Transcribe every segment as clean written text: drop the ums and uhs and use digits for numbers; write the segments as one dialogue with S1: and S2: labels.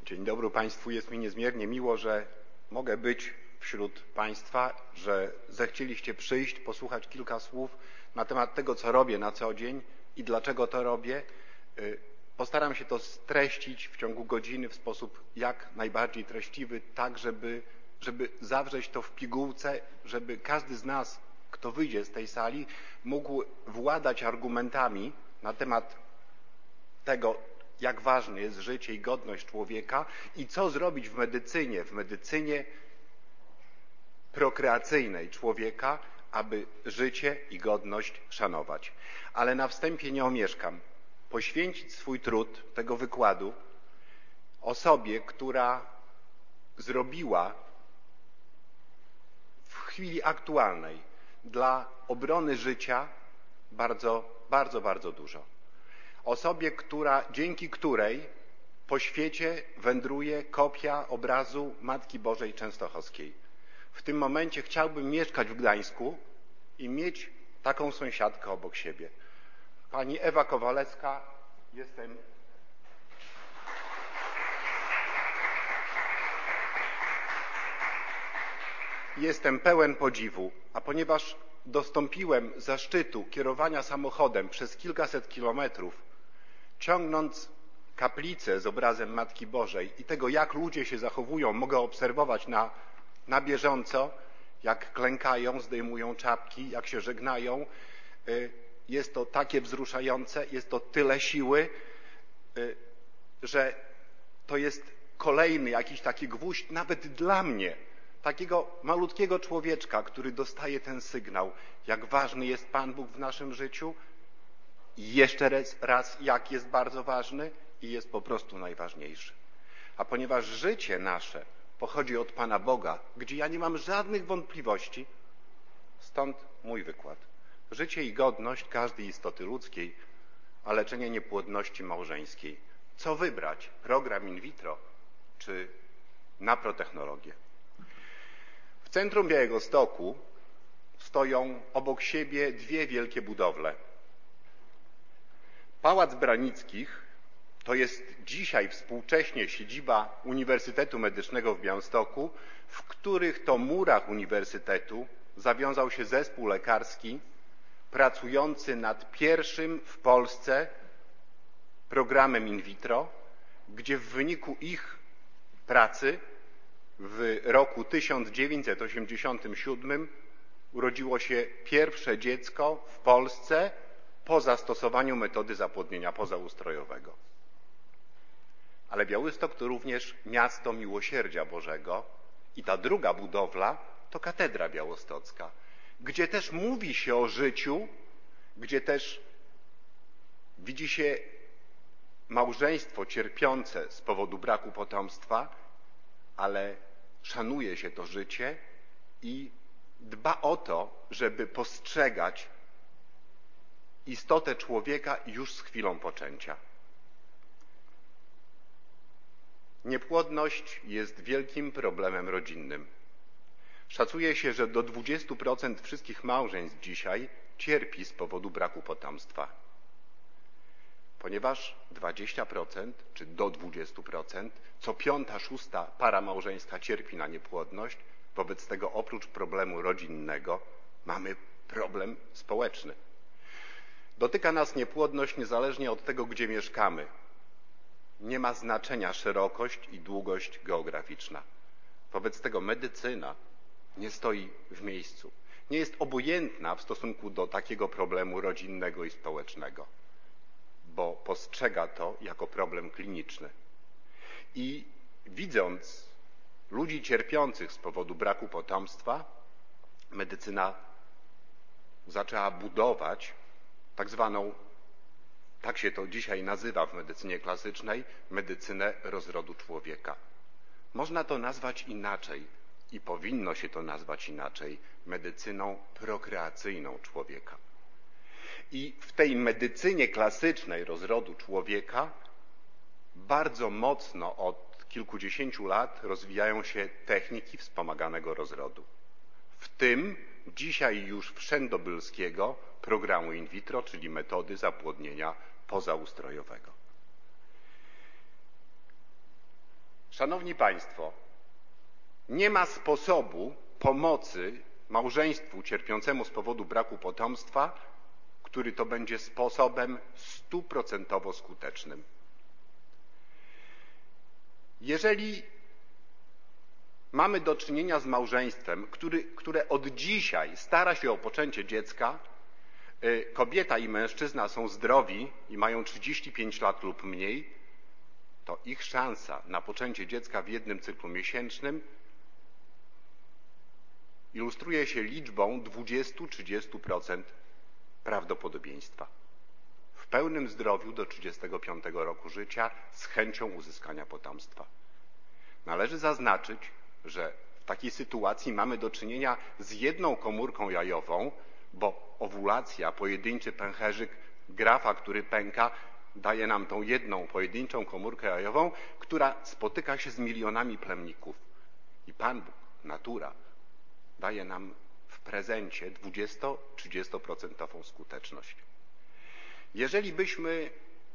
S1: Dzień dobry Państwu. Jest mi niezmiernie miło, że mogę być wśród Państwa, że zechcieliście przyjść, posłuchać kilka słów na temat tego, co robię na co dzień i dlaczego to robię. Postaram się to streścić w ciągu godziny w sposób jak najbardziej treściwy, tak żeby zawrzeć to w pigułce, żeby każdy z nas, kto wyjdzie z tej sali, mógł władać argumentami na temat tego, jak ważne jest życie i godność człowieka i co zrobić w medycynie prokreacyjnej człowieka, aby życie i godność szanować. Ale na wstępie nie omieszkam poświęcić swój trud tego wykładu osobie, która zrobiła w chwili aktualnej dla obrony życia bardzo dużo. Osobie, dzięki której po świecie wędruje kopia obrazu Matki Bożej Częstochowskiej. W tym momencie chciałbym mieszkać w Gdańsku i mieć taką sąsiadkę obok siebie. Pani Ewa Kowalewska, jestem pełen podziwu, a ponieważ dostąpiłem zaszczytu kierowania samochodem przez kilkaset kilometrów, ciągnąc kaplicę z obrazem Matki Bożej i tego, jak ludzie się zachowują, mogę obserwować na bieżąco, jak klękają, zdejmują czapki, jak się żegnają. Jest to takie wzruszające, jest to tyle siły, że to jest kolejny jakiś taki gwóźdź nawet dla mnie, takiego malutkiego człowieczka, który dostaje ten sygnał, jak ważny jest Pan Bóg w naszym życiu i jeszcze raz, jak jest bardzo ważny i jest po prostu najważniejszy. A ponieważ życie nasze pochodzi od Pana Boga, gdzie ja nie mam żadnych wątpliwości, stąd mój wykład. Życie i godność każdej istoty ludzkiej, a leczenie niepłodności małżeńskiej. Co wybrać? Program in vitro czy naprotechnologię? W centrum Białegostoku stoją obok siebie dwie wielkie budowle. Pałac Branickich to jest dzisiaj współcześnie siedziba Uniwersytetu Medycznego w Białymstoku, w których to murach uniwersytetu zawiązał się zespół lekarski pracujący nad pierwszym w Polsce programem in vitro, gdzie w wyniku ich pracy w roku 1987 urodziło się pierwsze dziecko w Polsce po zastosowaniu metody zapłodnienia pozaustrojowego. Ale Białystok to również miasto miłosierdzia Bożego i ta druga budowla to Katedra Białostocka, gdzie też mówi się o życiu, gdzie też widzi się małżeństwo cierpiące z powodu braku potomstwa, ale szanuje się to życie i dba o to, żeby postrzegać istotę człowieka już z chwilą poczęcia. Niepłodność jest wielkim problemem rodzinnym. Szacuje się, że do 20% wszystkich małżeństw dzisiaj cierpi z powodu braku potomstwa. Ponieważ 20% czy do 20%, co piąta, szósta para małżeńska cierpi na niepłodność, wobec tego oprócz problemu rodzinnego mamy problem społeczny. Dotyka nas niepłodność niezależnie od tego, gdzie mieszkamy. Nie ma znaczenia szerokość i długość geograficzna. Wobec tego medycyna nie stoi w miejscu. Nie jest obojętna w stosunku do takiego problemu rodzinnego i społecznego, bo postrzega to jako problem kliniczny. I widząc ludzi cierpiących z powodu braku potomstwa, medycyna zaczęła budować tak zwaną, tak się to dzisiaj nazywa w medycynie klasycznej, medycynę rozrodu człowieka. Można to nazwać inaczej i powinno się to nazwać inaczej, medycyną prokreacyjną człowieka. I w tej medycynie klasycznej rozrodu człowieka bardzo mocno od kilkudziesięciu lat rozwijają się techniki wspomaganego rozrodu. W tym dzisiaj już wszędobylskiego programu in vitro, czyli metody zapłodnienia pozaustrojowego. Szanowni Państwo, nie ma sposobu pomocy małżeństwu cierpiącemu z powodu braku potomstwa, który to będzie sposobem 100% skutecznym. Jeżeli mamy do czynienia z małżeństwem, które od dzisiaj stara się o poczęcie dziecka, kobieta i mężczyzna są zdrowi i mają 35 lat lub mniej, to ich szansa na poczęcie dziecka w jednym cyklu miesięcznym ilustruje się liczbą 20–30% prawdopodobieństwa. W pełnym zdrowiu do 35 roku życia z chęcią uzyskania potomstwa. Należy zaznaczyć, że w takiej sytuacji mamy do czynienia z jedną komórką jajową, bo owulacja, pojedynczy pęcherzyk grafa, który pęka, daje nam tą jedną pojedynczą komórkę jajową, która spotyka się z milionami plemników. I Pan Bóg, natura, daje nam w prezencie 20–30% skuteczność. Jeżeli byśmy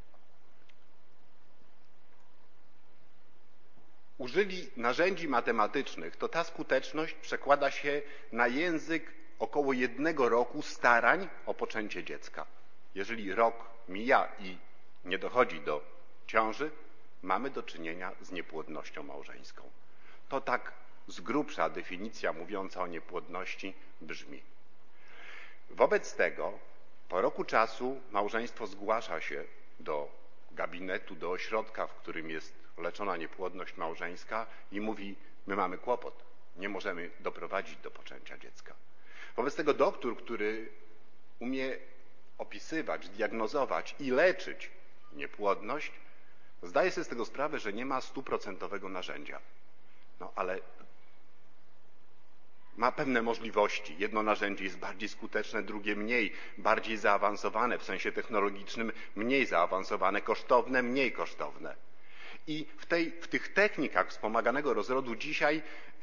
S1: użyli narzędzi matematycznych, to ta skuteczność przekłada się na język około 1 roku starań o poczęcie dziecka. Jeżeli rok mija i nie dochodzi do ciąży, mamy do czynienia z niepłodnością małżeńską. To tak z grubsza definicja mówiąca o niepłodności brzmi. Wobec tego po roku czasu małżeństwo zgłasza się do gabinetu, do ośrodka, w którym jest leczona niepłodność małżeńska i mówi: my mamy kłopot, nie możemy doprowadzić do poczęcia dziecka. Wobec tego doktor, który umie opisywać, diagnozować i leczyć niepłodność, zdaje sobie z tego sprawę, że nie ma 100% narzędzia. No ale ma pewne możliwości. Jedno narzędzie jest bardziej skuteczne, drugie mniej, bardziej zaawansowane w sensie technologicznym, mniej zaawansowane, kosztowne, mniej kosztowne. I w tych technikach wspomaganego rozrodu dzisiaj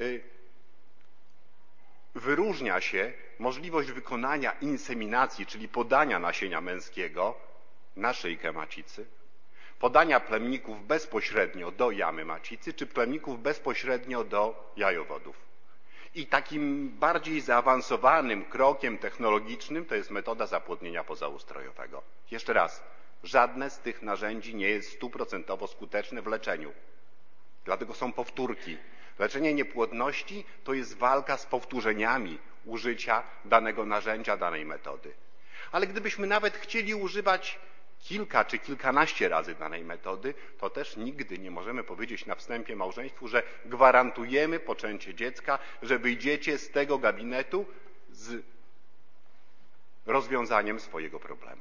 S1: wyróżnia się możliwość wykonania inseminacji, czyli podania nasienia męskiego na szyjkę macicy, podania plemników bezpośrednio do jamy macicy, czy plemników bezpośrednio do jajowodów. I takim bardziej zaawansowanym krokiem technologicznym to jest metoda zapłodnienia pozaustrojowego. Jeszcze raz, żadne z tych narzędzi nie jest 100% skuteczne w leczeniu. Dlatego są powtórki. Leczenie niepłodności to jest walka z powtórzeniami użycia danego narzędzia, danej metody. Ale gdybyśmy nawet chcieli używać kilka czy kilkanaście razy danej metody, to też nigdy nie możemy powiedzieć na wstępie małżeństwu, że gwarantujemy poczęcie dziecka, że wyjdziecie z tego gabinetu z rozwiązaniem swojego problemu.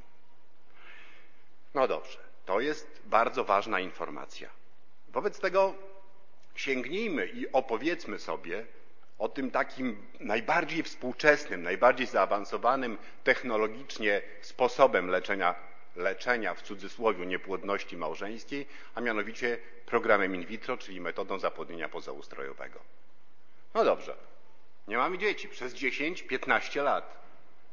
S1: No dobrze, to jest bardzo ważna informacja. Wobec tego sięgnijmy i opowiedzmy sobie o tym takim najbardziej współczesnym, najbardziej zaawansowanym technologicznie sposobem leczenia w cudzysłowie niepłodności małżeńskiej, a mianowicie programem in vitro, czyli metodą zapłodnienia pozaustrojowego. No dobrze, nie mamy dzieci przez 10–15 lat.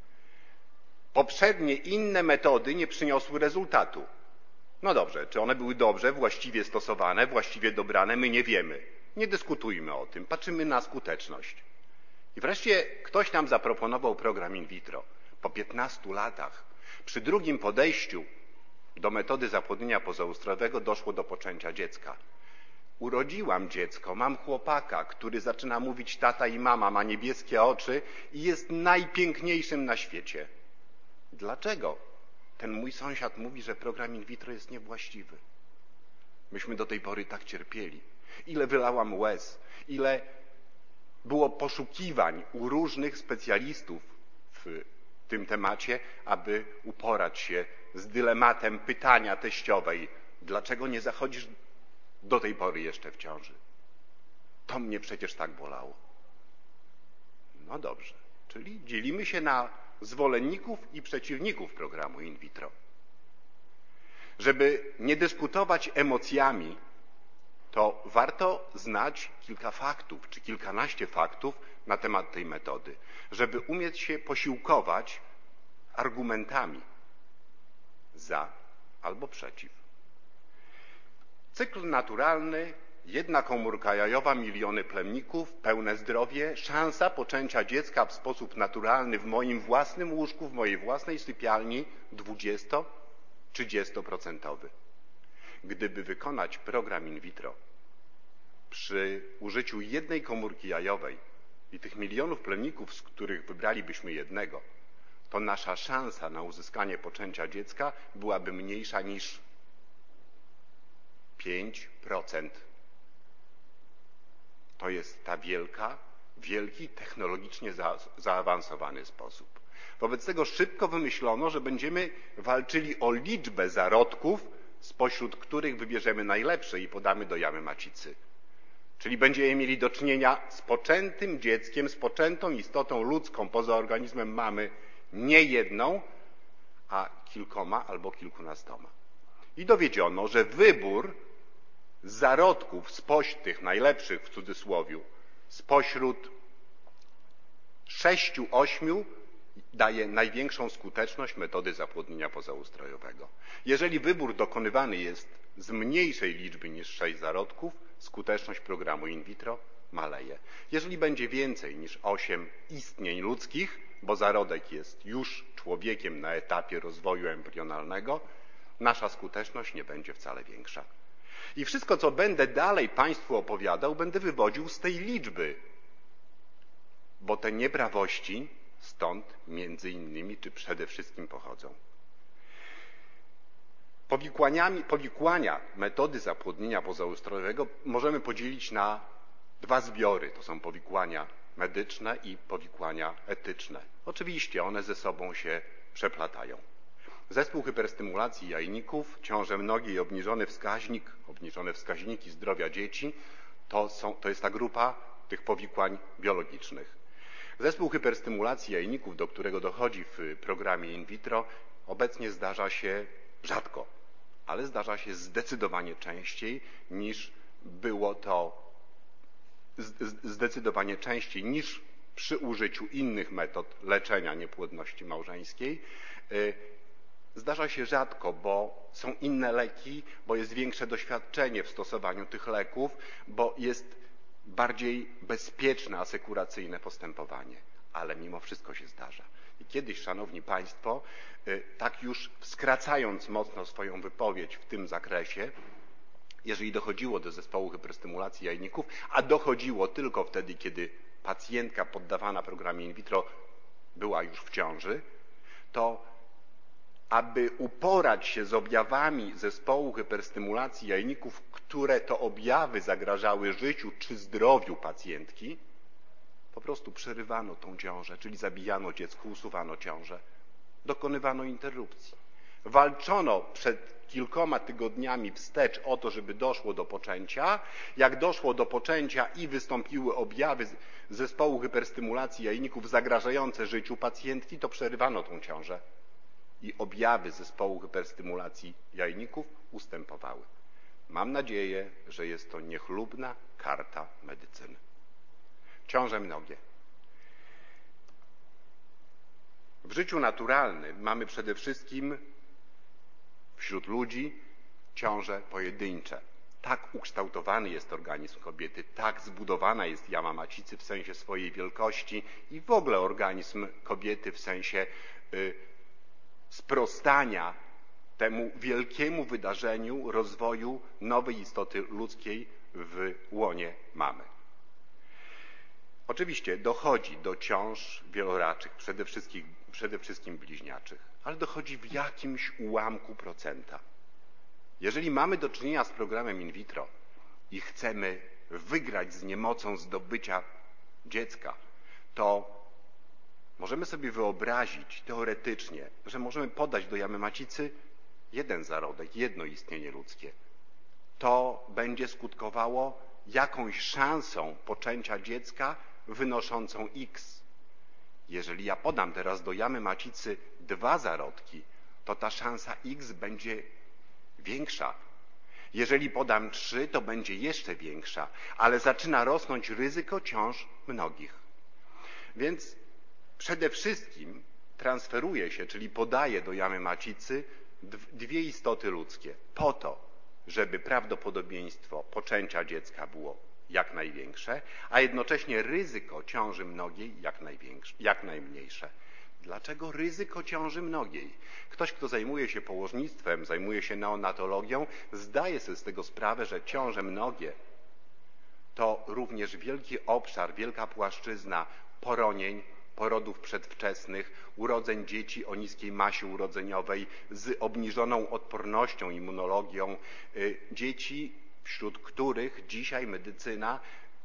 S1: Poprzednie inne metody nie przyniosły rezultatu. No dobrze, czy one były dobrze, właściwie stosowane, właściwie dobrane, my nie wiemy. Nie dyskutujmy o tym, patrzymy na skuteczność. I wreszcie ktoś nam zaproponował program in vitro. Po 15 latach, przy drugim podejściu do metody zapłodnienia pozaustrojowego doszło do poczęcia dziecka. Urodziłam dziecko, mam chłopaka, który zaczyna mówić tata i mama, ma niebieskie oczy i jest najpiękniejszym na świecie. Dlaczego ten mój sąsiad mówi, że program in vitro jest niewłaściwy? Myśmy do tej pory tak cierpieli. Ile wylałam łez, ile było poszukiwań u różnych specjalistów w tym temacie, aby uporać się z dylematem pytania teściowej: dlaczego nie zachodzisz do tej pory jeszcze w ciąży? To mnie przecież tak bolało. No dobrze, czyli dzielimy się na zwolenników i przeciwników programu in vitro. Żeby nie dyskutować emocjami, to warto znać kilka faktów, czy kilkanaście faktów na temat tej metody, żeby umieć się posiłkować argumentami za albo przeciw. Cykl naturalny jedna komórka jajowa, miliony plemników, pełne zdrowie, szansa poczęcia dziecka w sposób naturalny w moim własnym łóżku, w mojej własnej sypialni 20–30%. Gdyby wykonać program in vitro przy użyciu jednej komórki jajowej i tych milionów plemników, z których wybralibyśmy jednego, to nasza szansa na uzyskanie poczęcia dziecka byłaby mniejsza niż 5%. To jest ta wielki, technologicznie zaawansowany sposób. Wobec tego szybko wymyślono, że będziemy walczyli o liczbę zarodków, spośród których wybierzemy najlepsze i podamy do jamy macicy. Czyli będziemy mieli do czynienia z poczętym dzieckiem, z poczętą istotą ludzką poza organizmem mamy, nie jedną, a kilkoma albo kilkunastoma. I dowiedziono, że wybór zarodków spośród tych najlepszych w cudzysłowiu, spośród 6–8 daje największą skuteczność metody zapłodnienia pozaustrojowego. Jeżeli wybór dokonywany jest z mniejszej liczby niż 6 zarodków, skuteczność programu in vitro maleje. Jeżeli będzie więcej niż 8 istnień ludzkich, bo zarodek jest już człowiekiem na etapie rozwoju embrionalnego, nasza skuteczność nie będzie wcale większa. I wszystko, co będę dalej Państwu opowiadał, będę wywodził z tej liczby, bo te nieprawości stąd między innymi, czy przede wszystkim pochodzą. Powikłania metody zapłodnienia pozaustrojowego możemy podzielić na dwa zbiory. To są powikłania medyczne i powikłania etyczne. Oczywiście one ze sobą się przeplatają. Zespół hyperstymulacji jajników, ciąże mnogie i obniżone wskaźniki zdrowia dzieci to jest ta grupa tych powikłań biologicznych. Zespół hyperstymulacji jajników, do którego dochodzi w programie in vitro, obecnie zdarza się rzadko, ale zdarza się zdecydowanie częściej niż przy użyciu innych metod leczenia niepłodności małżeńskiej. Zdarza się rzadko, bo są inne leki, bo jest większe doświadczenie w stosowaniu tych leków, bo jest bardziej bezpieczne, asekuracyjne postępowanie. Ale mimo wszystko się zdarza. I kiedyś, szanowni Państwo, tak już skracając mocno swoją wypowiedź w tym zakresie, jeżeli dochodziło do zespołu hyperstymulacji jajników, a dochodziło tylko wtedy, kiedy pacjentka poddawana programie in vitro była już w ciąży, to aby uporać się z objawami zespołu hyperstymulacji jajników, które to objawy zagrażały życiu czy zdrowiu pacjentki, po prostu przerywano tą ciążę, czyli zabijano dziecko, usuwano ciążę, dokonywano interrupcji. Walczono przed kilkoma tygodniami wstecz o to, żeby doszło do poczęcia. Jak doszło do poczęcia i wystąpiły objawy zespołu hyperstymulacji jajników zagrażające życiu pacjentki, to przerywano tą ciążę i objawy zespołu hyperstymulacji jajników ustępowały. Mam nadzieję, że jest to niechlubna karta medycyny. Ciąże mnogie. W życiu naturalnym mamy przede wszystkim wśród ludzi ciąże pojedyncze. Tak ukształtowany jest organizm kobiety, tak zbudowana jest jama macicy w sensie swojej wielkości i w ogóle organizm kobiety w sensie sprostania temu wielkiemu wydarzeniu rozwoju nowej istoty ludzkiej w łonie mamy. Oczywiście dochodzi do ciąż wieloraczych, przede wszystkim bliźniaczych, ale dochodzi w jakimś ułamku procenta. Jeżeli mamy do czynienia z programem in vitro i chcemy wygrać z niemocą zdobycia dziecka, to możemy sobie wyobrazić teoretycznie, że możemy podać do jamy macicy jeden zarodek, jedno istnienie ludzkie. To będzie skutkowało jakąś szansą poczęcia dziecka wynoszącą X. Jeżeli ja podam teraz do jamy macicy 2 zarodki, to ta szansa X będzie większa. Jeżeli podam 3, to będzie jeszcze większa, ale zaczyna rosnąć ryzyko ciąż mnogich. Więc przede wszystkim transferuje się, czyli podaje do jamy macicy 2 istoty ludzkie po to, żeby prawdopodobieństwo poczęcia dziecka było jak największe, a jednocześnie ryzyko ciąży mnogiej jak najmniejsze. Dlaczego ryzyko ciąży mnogiej? Ktoś, kto zajmuje się położnictwem, zajmuje się neonatologią, zdaje sobie z tego sprawę, że ciąże mnogie to również wielki obszar, wielka płaszczyzna poronień, porodów przedwczesnych, urodzeń dzieci o niskiej masie urodzeniowej z obniżoną odpornością, immunologią, dzieci, wśród których dzisiaj medycyna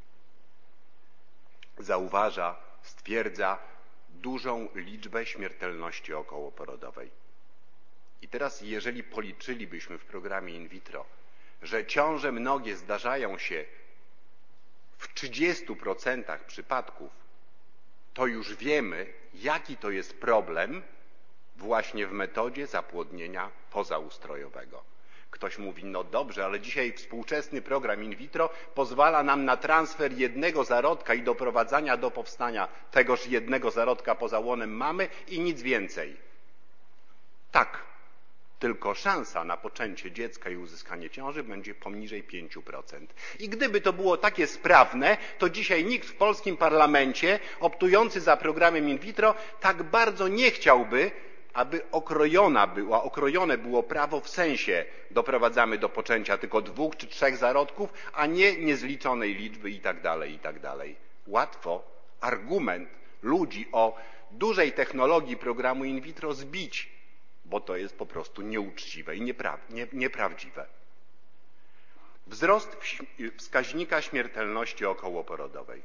S1: zauważa, stwierdza dużą liczbę śmiertelności okołoporodowej. I teraz, jeżeli policzylibyśmy w programie in vitro, że ciąże mnogie zdarzają się w 30% przypadków, to już wiemy, jaki to jest problem właśnie w metodzie zapłodnienia pozaustrojowego. Ktoś mówi, no dobrze, ale dzisiaj współczesny program in vitro pozwala nam na transfer jednego zarodka i doprowadzania do powstania tegoż jednego zarodka poza łonem mamy i nic więcej. Tak, tylko szansa na poczęcie dziecka i uzyskanie ciąży będzie poniżej 5%. I gdyby to było takie sprawne, to dzisiaj nikt w polskim parlamencie optujący za programem in vitro tak bardzo nie chciałby, aby okrojone było prawo w sensie doprowadzamy do poczęcia tylko 2 czy 3 zarodków, a nie niezliczonej liczby itd. Łatwo argument ludzi o dużej technologii programu in vitro zbić, bo to jest po prostu nieuczciwe i nieprawdziwe. Wzrost wskaźnika śmiertelności okołoporodowej.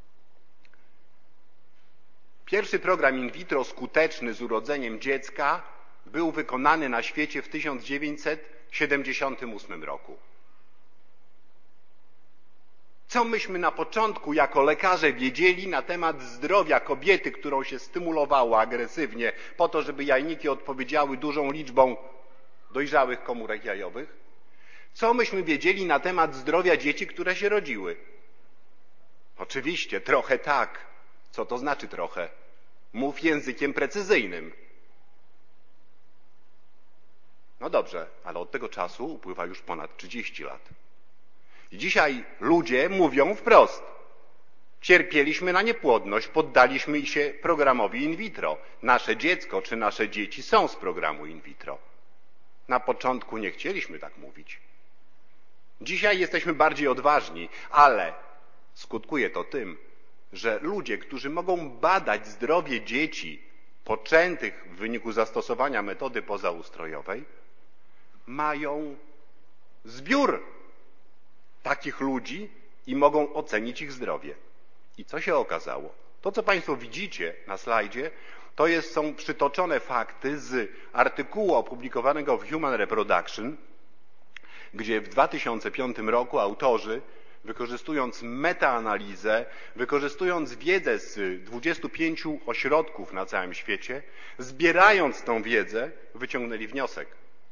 S1: Pierwszy program in vitro skuteczny z urodzeniem dziecka był wykonany na świecie w 1978 roku. Co myśmy na początku jako lekarze wiedzieli na temat zdrowia kobiety, którą się stymulowało agresywnie po to, żeby jajniki odpowiedziały dużą liczbą dojrzałych komórek jajowych? Co myśmy wiedzieli na temat zdrowia dzieci, które się rodziły? Oczywiście, trochę tak. Co to znaczy trochę? Mów językiem precyzyjnym. No dobrze, ale od tego czasu upływa już ponad 30 lat. I dzisiaj ludzie mówią wprost. Cierpieliśmy na niepłodność, poddaliśmy się programowi in vitro. Nasze dziecko czy nasze dzieci są z programu in vitro. Na początku nie chcieliśmy tak mówić. Dzisiaj jesteśmy bardziej odważni, ale skutkuje to tym, że ludzie, którzy mogą badać zdrowie dzieci poczętych w wyniku zastosowania metody pozaustrojowej, mają zbiór takich ludzi i mogą ocenić ich zdrowie. I co się okazało? To, co Państwo widzicie na slajdzie, to są przytoczone fakty z artykułu opublikowanego w Human Reproduction, gdzie w 2005 roku autorzy, wykorzystując metaanalizę, wykorzystując wiedzę z 25 ośrodków na całym świecie, zbierając tą wiedzę, wyciągnęli wniosek.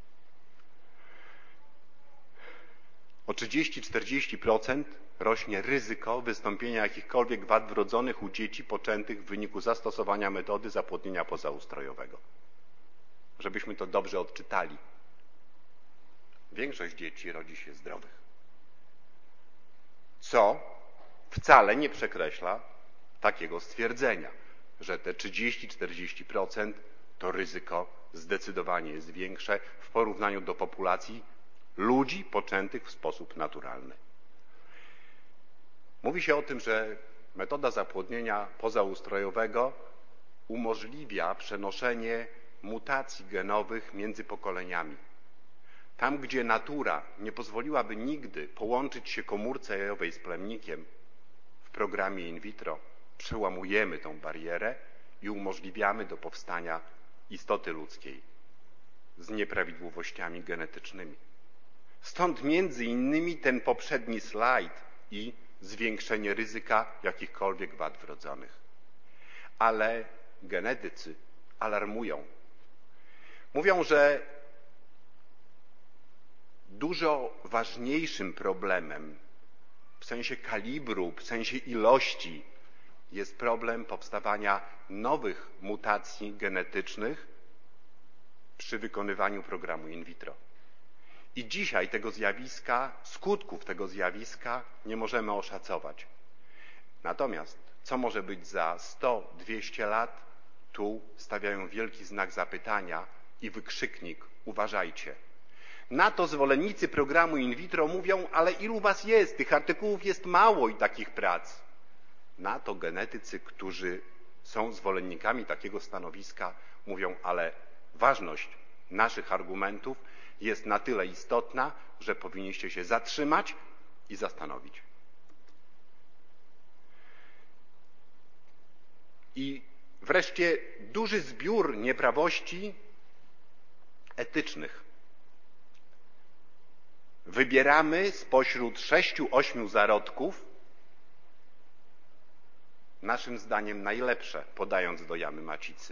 S1: O 30–40% rośnie ryzyko wystąpienia jakichkolwiek wad wrodzonych u dzieci poczętych w wyniku zastosowania metody zapłodnienia pozaustrojowego. Żebyśmy to dobrze odczytali. Większość dzieci rodzi się zdrowych. Co wcale nie przekreśla takiego stwierdzenia, że te 30–40% to ryzyko zdecydowanie jest większe w porównaniu do populacji ludzi poczętych w sposób naturalny. Mówi się o tym, że metoda zapłodnienia pozaustrojowego umożliwia przenoszenie mutacji genowych między pokoleniami. Tam, gdzie natura nie pozwoliłaby nigdy połączyć się komórce jajowej z plemnikiem, w programie in vitro przełamujemy tą barierę i umożliwiamy do powstania istoty ludzkiej z nieprawidłowościami genetycznymi. Stąd między innymi ten poprzedni slajd i zwiększenie ryzyka jakichkolwiek wad wrodzonych. Ale genetycy alarmują. Mówią, że dużo ważniejszym problemem w sensie kalibru, w sensie ilości jest problem powstawania nowych mutacji genetycznych przy wykonywaniu programu in vitro. I dzisiaj tego zjawiska, skutków tego zjawiska nie możemy oszacować. Natomiast co może być za 100-200 lat, tu stawiają wielki znak zapytania i wykrzyknik: uważajcie. Na to zwolennicy programu in vitro mówią: ale ilu was jest? Tych artykułów jest mało i takich prac. Na to genetycy, którzy są zwolennikami takiego stanowiska, mówią: ale ważność naszych argumentów jest na tyle istotna, że powinniście się zatrzymać i zastanowić. I wreszcie duży zbiór nieprawości etycznych. Wybieramy spośród 6-8 zarodków naszym zdaniem najlepsze, podając do jamy macicy.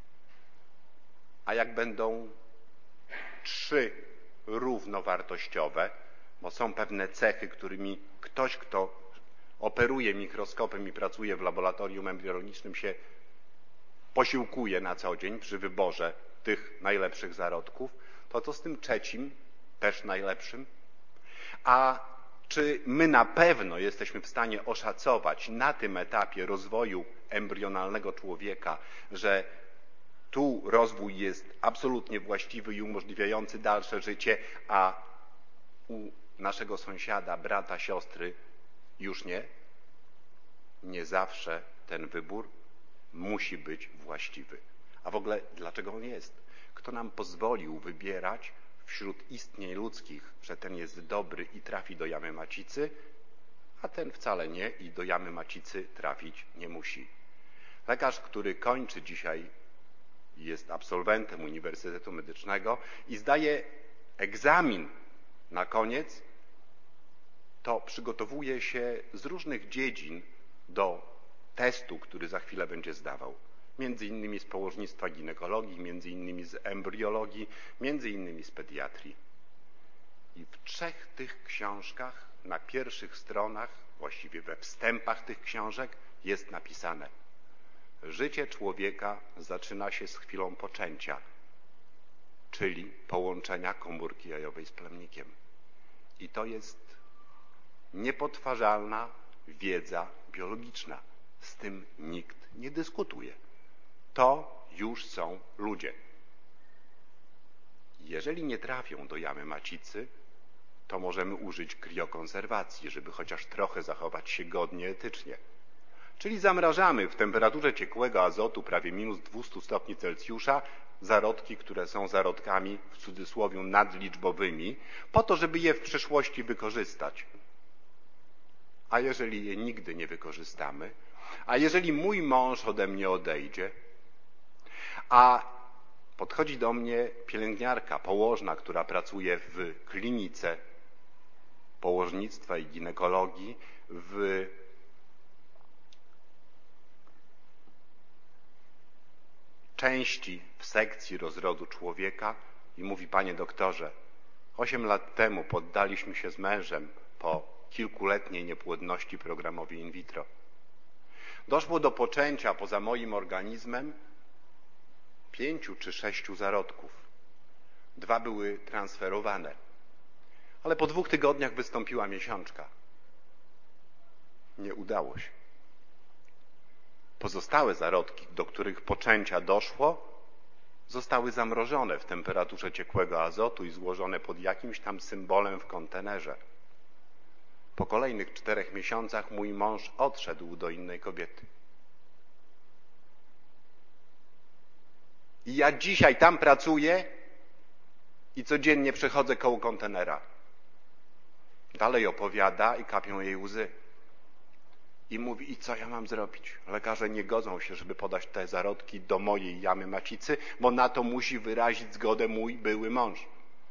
S1: A jak będą 3 równowartościowe, bo są pewne cechy, którymi ktoś, kto operuje mikroskopem i pracuje w laboratorium embriologicznym, się posiłkuje na co dzień przy wyborze tych najlepszych zarodków, to co z tym 3, też najlepszym? A czy my na pewno jesteśmy w stanie oszacować na tym etapie rozwoju embrionalnego człowieka, że tu rozwój jest absolutnie właściwy i umożliwiający dalsze życie, a u naszego sąsiada, brata, siostry już nie? Nie zawsze ten wybór musi być właściwy. A w ogóle dlaczego on jest? Kto nam pozwolił wybierać wśród istnień ludzkich, że ten jest dobry i trafi do jamy macicy, a ten wcale nie i do jamy macicy trafić nie musi? Lekarz, który kończy dzisiaj, jest absolwentem Uniwersytetu Medycznego i zdaje egzamin na koniec, to przygotowuje się z różnych dziedzin do testu, który za chwilę będzie zdawał. Między innymi z położnictwa ginekologii, między innymi z embriologii, między innymi z pediatrii. I w 3 tych książkach, na pierwszych stronach, właściwie we wstępach tych książek jest napisane: życie człowieka zaczyna się z chwilą poczęcia, czyli połączenia komórki jajowej z plemnikiem. I to jest niepodważalna wiedza biologiczna. Z tym nikt nie dyskutuje. To już są ludzie. Jeżeli nie trafią do jamy macicy, to możemy użyć kriokonserwacji, żeby chociaż trochę zachować się godnie etycznie. Czyli zamrażamy w temperaturze ciekłego azotu prawie -200 stopni Celsjusza zarodki, które są zarodkami w cudzysłowie nadliczbowymi, po to, żeby je w przyszłości wykorzystać. A jeżeli je nigdy nie wykorzystamy, a jeżeli mój mąż ode mnie odejdzie, a podchodzi do mnie pielęgniarka, położna, która pracuje w klinice położnictwa i ginekologii, w części, w sekcji rozrodu człowieka i mówi: panie doktorze, 8 lat temu poddaliśmy się z mężem po kilkuletniej niepłodności programowi in vitro. Doszło do poczęcia poza moim organizmem 5 czy 6 zarodków. 2 były transferowane. Ale po 2 tygodniach wystąpiła miesiączka. Nie udało się. Pozostałe zarodki, do których poczęcia doszło, zostały zamrożone w temperaturze ciekłego azotu i złożone pod jakimś tam symbolem w kontenerze. Po kolejnych 4 miesiącach mój mąż odszedł do innej kobiety. I ja dzisiaj tam pracuję i codziennie przechodzę koło kontenera. Dalej opowiada i kapią jej łzy. I mówi: i co ja mam zrobić? Lekarze nie godzą się, żeby podać te zarodki do mojej jamy macicy, bo na to musi wyrazić zgodę mój były mąż.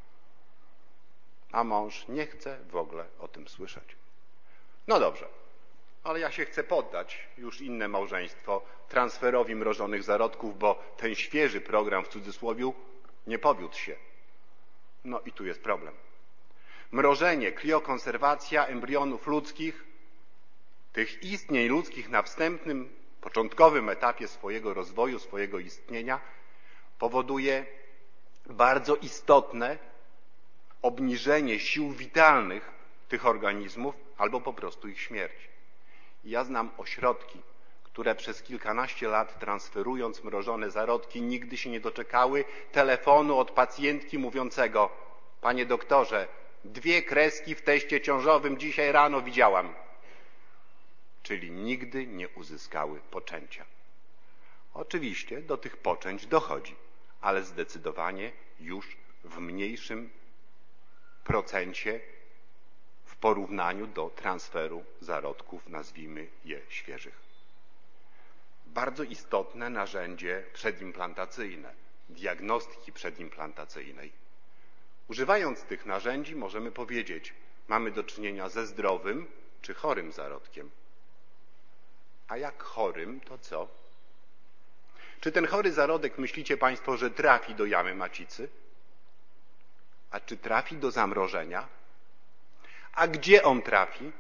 S1: A mąż nie chce w ogóle o tym słyszeć. No dobrze, ale ja się chcę poddać, już inne małżeństwo, transferowi mrożonych zarodków, bo ten świeży program w cudzysłowie nie powiódł się. No i tu jest problem. Mrożenie, kriokonserwacja embrionów ludzkich, tych istnień ludzkich na wstępnym, początkowym etapie swojego rozwoju, swojego istnienia, powoduje bardzo istotne obniżenie sił witalnych tych organizmów albo po prostu ich śmierć. Ja znam ośrodki, które przez kilkanaście lat transferując mrożone zarodki nigdy się nie doczekały telefonu od pacjentki mówiącego: panie doktorze, 2 kreski w teście ciążowym dzisiaj rano widziałam. Czyli nigdy nie uzyskały poczęcia. Oczywiście do tych poczęć dochodzi, ale zdecydowanie już w mniejszym procencie w porównaniu do transferu zarodków, nazwijmy je świeżych. Bardzo istotne narzędzie przedimplantacyjne, diagnostyki przedimplantacyjnej. Używając tych narzędzi możemy powiedzieć, mamy do czynienia ze zdrowym czy chorym zarodkiem. A jak chorym, to co? Czy ten chory zarodek, myślicie Państwo, że trafi do jamy macicy? A czy trafi do zamrożenia? A gdzie on trafi?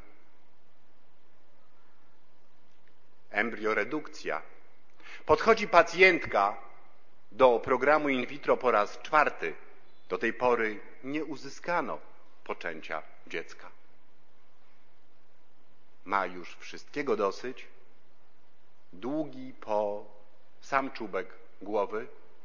S1: Embrioredukcja. Podchodzi pacjentka do programu in vitro po raz 4. Do tej pory nie uzyskano poczęcia dziecka. Ma już wszystkiego dosyć. Długi po sam czubek głowy.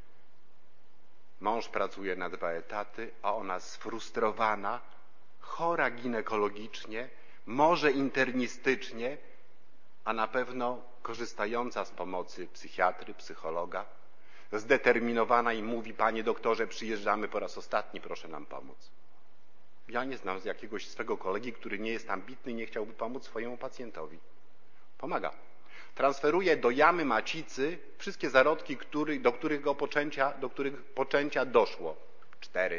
S1: Mąż pracuje na 2 etaty, a ona sfrustrowana, chora ginekologicznie, może internistycznie, a na pewno korzystająca z pomocy psychiatry, psychologa, zdeterminowana i mówi: panie doktorze, przyjeżdżamy po raz ostatni, proszę nam pomóc. Ja nie znam jakiegoś swego kolegi, który nie jest ambitny i nie chciałby pomóc swojemu pacjentowi. Pomaga. Transferuje do jamy macicy wszystkie zarodki, do których poczęcia doszło. 4.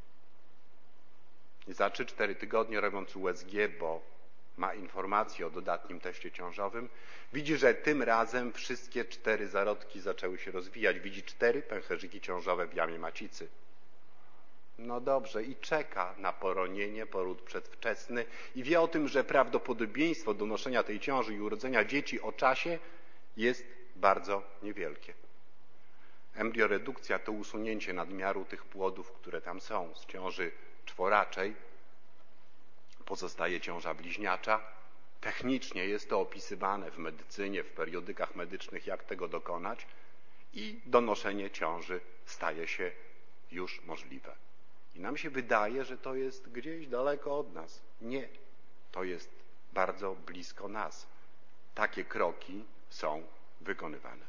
S1: I za 3-4 tygodnie, robiąc USG, bo ma informację o dodatnim teście ciążowym, widzi, że tym razem wszystkie 4 zarodki zaczęły się rozwijać. Widzi 4 pęcherzyki ciążowe w jamie macicy. No dobrze, i czeka na poronienie, poród przedwczesny i wie o tym, że prawdopodobieństwo donoszenia tej ciąży i urodzenia dzieci o czasie jest bardzo niewielkie. Embrioredukcja to usunięcie nadmiaru tych płodów, które tam są. Z ciąży czworaczej pozostaje ciąża bliźniacza. Technicznie jest to opisywane w medycynie, w periodykach medycznych, jak tego dokonać, i donoszenie ciąży staje się już możliwe. I nam się wydaje, że to jest gdzieś daleko od nas. Nie, to jest bardzo blisko nas. Takie kroki są wykonywane.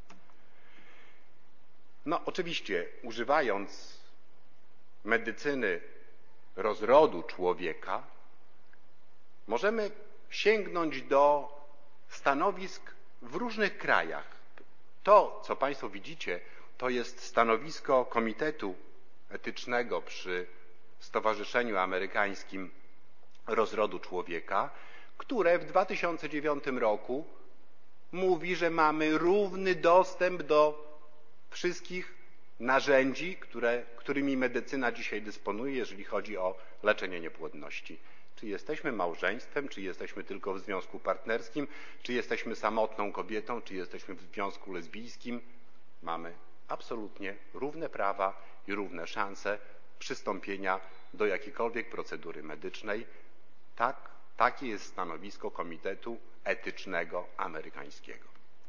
S1: No oczywiście, używając medycyny rozrodu człowieka, możemy sięgnąć do stanowisk w różnych krajach. To, co Państwo widzicie, to jest stanowisko Komitetu Etycznego przy Stowarzyszeniu Amerykańskim Rozrodu Człowieka, które w 2009 roku mówi, że mamy równy dostęp do wszystkich narzędzi, którymi medycyna dzisiaj dysponuje, jeżeli chodzi o leczenie niepłodności. Czy jesteśmy małżeństwem, czy jesteśmy tylko w związku partnerskim, czy jesteśmy samotną kobietą, czy jesteśmy w związku lesbijskim, mamy absolutnie równe prawa i równe szanse przystąpienia do jakiejkolwiek procedury medycznej. Takie jest stanowisko Komitetu Etycznego Amerykańskiego.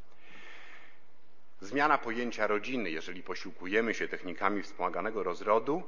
S1: Zmiana pojęcia rodziny, jeżeli posiłkujemy się technikami wspomaganego rozrodu,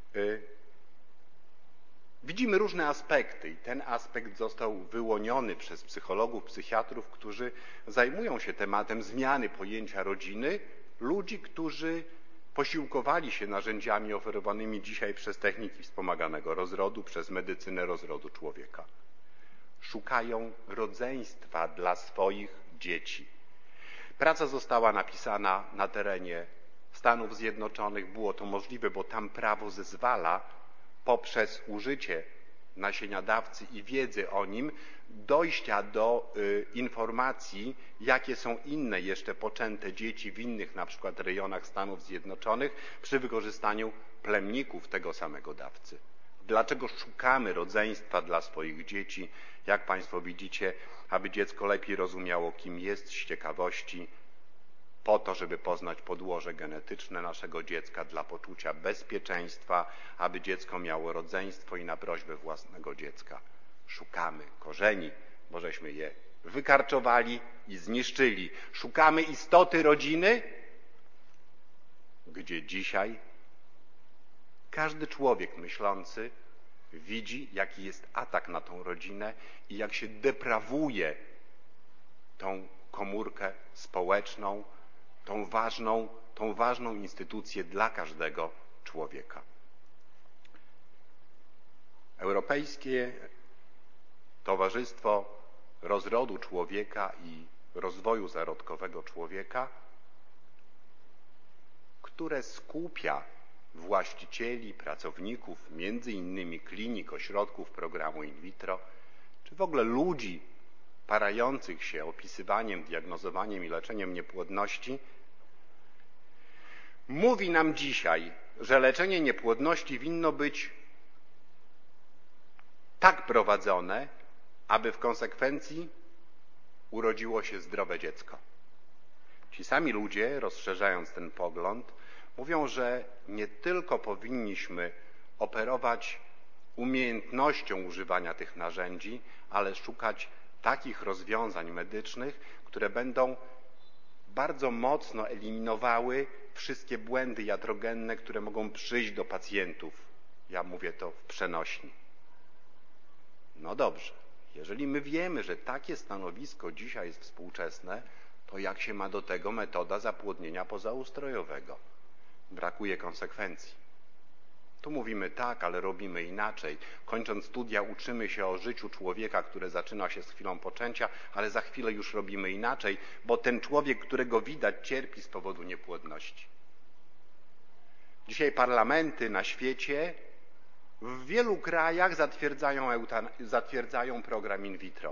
S1: widzimy różne aspekty i ten aspekt został wyłoniony przez psychologów, psychiatrów, którzy zajmują się tematem zmiany pojęcia rodziny, ludzi, którzy posiłkowali się narzędziami oferowanymi dzisiaj przez techniki wspomaganego rozrodu, przez medycynę rozrodu człowieka. Szukają rodzeństwa dla swoich dzieci. Praca została napisana na terenie Stanów Zjednoczonych. Było to możliwe, bo tam prawo zezwala poprzez użycie nasieniodawcy i wiedzy o nim dojścia do informacji, jakie są inne jeszcze poczęte dzieci w innych na przykład rejonach Stanów Zjednoczonych przy wykorzystaniu plemników tego samego dawcy. Dlaczego szukamy rodzeństwa dla swoich dzieci? Jak Państwo widzicie, aby dziecko lepiej rozumiało, kim jest, z ciekawości, po to, żeby poznać podłoże genetyczne naszego dziecka, dla poczucia bezpieczeństwa, aby dziecko miało rodzeństwo i na prośbę własnego dziecka. Szukamy korzeni, bo żeśmy je wykarczowali i zniszczyli. Szukamy istoty rodziny, gdzie dzisiaj każdy człowiek myślący widzi, jaki jest atak na tą rodzinę i jak się deprawuje tą komórkę społeczną, tą ważną instytucję dla każdego człowieka. Europejskie Towarzystwo Rozrodu Człowieka i Rozwoju Zarodkowego Człowieka, które skupia właścicieli, pracowników, między innymi klinik, ośrodków programu in vitro, czy w ogóle ludzi parających się opisywaniem, diagnozowaniem i leczeniem niepłodności, mówi nam dzisiaj, że leczenie niepłodności winno być tak prowadzone, aby w konsekwencji urodziło się zdrowe dziecko. Ci sami ludzie, rozszerzając ten pogląd, mówią, że nie tylko powinniśmy operować umiejętnością używania tych narzędzi, ale szukać takich rozwiązań medycznych, które będą bardzo mocno eliminowały wszystkie błędy iatrogenne, które mogą przyjść do pacjentów. Ja mówię to w przenośni. No dobrze, jeżeli my wiemy, że takie stanowisko dzisiaj jest współczesne, to jak się ma do tego metoda zapłodnienia pozaustrojowego? Brakuje konsekwencji. Tu mówimy tak, ale robimy inaczej. Kończąc studia uczymy się o życiu człowieka, które zaczyna się z chwilą poczęcia, ale za chwilę już robimy inaczej, bo ten człowiek, którego widać, cierpi z powodu niepłodności. Dzisiaj parlamenty na świecie w wielu krajach zatwierdzają program in vitro.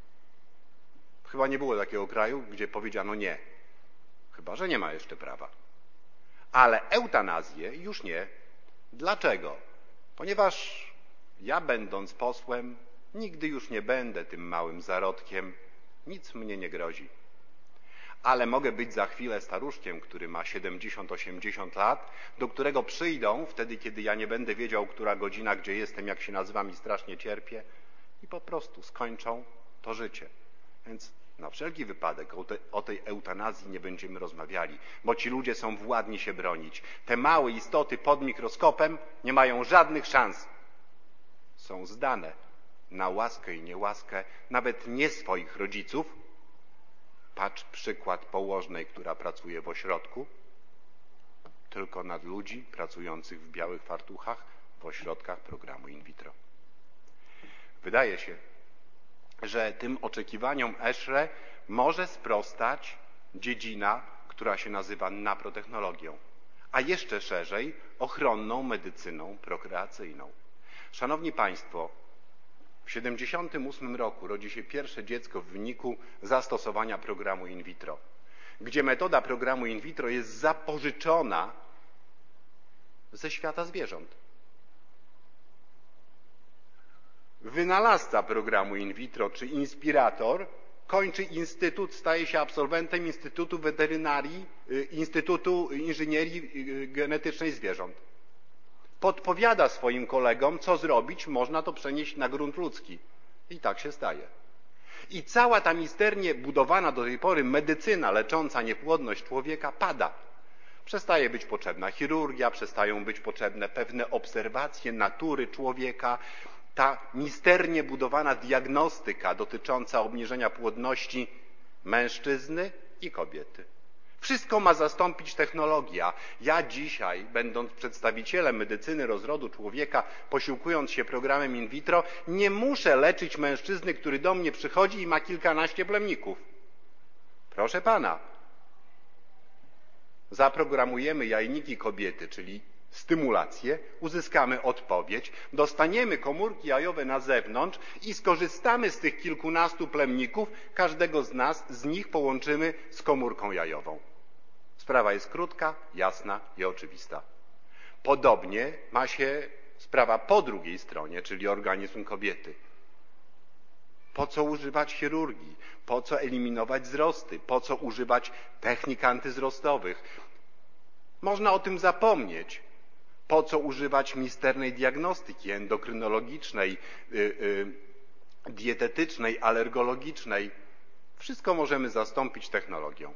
S1: Chyba nie było takiego kraju, gdzie powiedziano nie. Chyba że nie ma jeszcze prawa. Ale eutanazję już nie. Dlaczego? Ponieważ ja, będąc posłem, nigdy już nie będę tym małym zarodkiem, nic mnie nie grozi. Ale mogę być za chwilę staruszkiem, który ma 70-80 lat, do którego przyjdą wtedy, kiedy ja nie będę wiedział, która godzina, gdzie jestem, jak się nazywam i strasznie cierpię i po prostu skończą to życie. Więc na wszelki wypadek o tej eutanazji nie będziemy rozmawiali, bo ci ludzie są władni się bronić. Te małe istoty pod mikroskopem nie mają żadnych szans. Są zdane na łaskę i niełaskę nawet nie swoich rodziców. Patrz przykład położnej, która pracuje w ośrodku, tylko nad ludzi pracujących w białych fartuchach w ośrodkach programu in vitro. Wydaje się, że tym oczekiwaniom ESHRE może sprostać dziedzina, która się nazywa naprotechnologią, a jeszcze szerzej ochronną medycyną prokreacyjną. Szanowni Państwo, w 1978 roku rodzi się pierwsze dziecko w wyniku zastosowania programu in vitro, gdzie metoda programu in vitro jest zapożyczona ze świata zwierząt. Wynalazca programu in vitro czy inspirator kończy instytut, staje się absolwentem Instytutu Weterynarii, Instytutu Inżynierii Genetycznej Zwierząt. Podpowiada swoim kolegom, co zrobić, można to przenieść na grunt ludzki. I tak się staje. I cała ta misternie budowana do tej pory medycyna lecząca niepłodność człowieka pada. Przestaje być potrzebna chirurgia, przestają być potrzebne pewne obserwacje natury człowieka. Ta misternie budowana diagnostyka dotycząca obniżenia płodności mężczyzny i kobiety. Wszystko ma zastąpić technologia. Ja dzisiaj, będąc przedstawicielem medycyny rozrodu człowieka, posiłkując się programem in vitro, nie muszę leczyć mężczyzny, który do mnie przychodzi i ma kilkanaście plemników. Proszę pana, zaprogramujemy jajniki kobiety, czyli stymulację, uzyskamy odpowiedź, dostaniemy komórki jajowe na zewnątrz i skorzystamy z tych kilkunastu plemników, każdego z nich połączymy z komórką jajową. Sprawa jest krótka, jasna i oczywista. Podobnie ma się sprawa po drugiej stronie, czyli organizm kobiety. Po co używać chirurgii? Po co eliminować wzrosty? Po co używać technik antywzrostowych? Można o tym zapomnieć. Po co używać misternej diagnostyki endokrynologicznej, dietetycznej, alergologicznej? Wszystko możemy zastąpić technologią.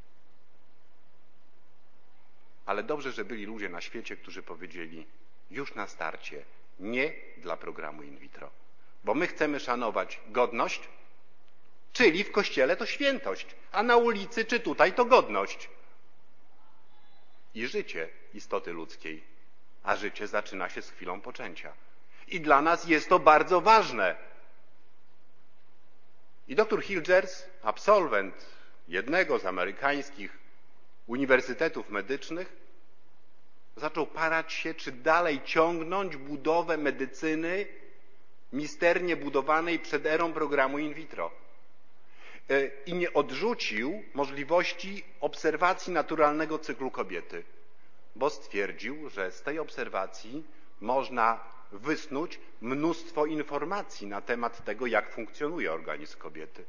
S1: Ale dobrze, że byli ludzie na świecie, którzy powiedzieli już na starcie nie dla programu in vitro. Bo my chcemy szanować godność, czyli w kościele to świętość, a na ulicy czy tutaj to godność. I życie istoty ludzkiej, a życie zaczyna się z chwilą poczęcia. I dla nas jest to bardzo ważne. I dr Hilgers, absolwent jednego z amerykańskich uniwersytetów medycznych, zaczął parać się, czy dalej ciągnąć budowę medycyny misternie budowanej przed erą programu in vitro. I nie odrzucił możliwości obserwacji naturalnego cyklu kobiety, bo stwierdził, że z tej obserwacji można wysnuć mnóstwo informacji na temat tego, jak funkcjonuje organizm kobiety.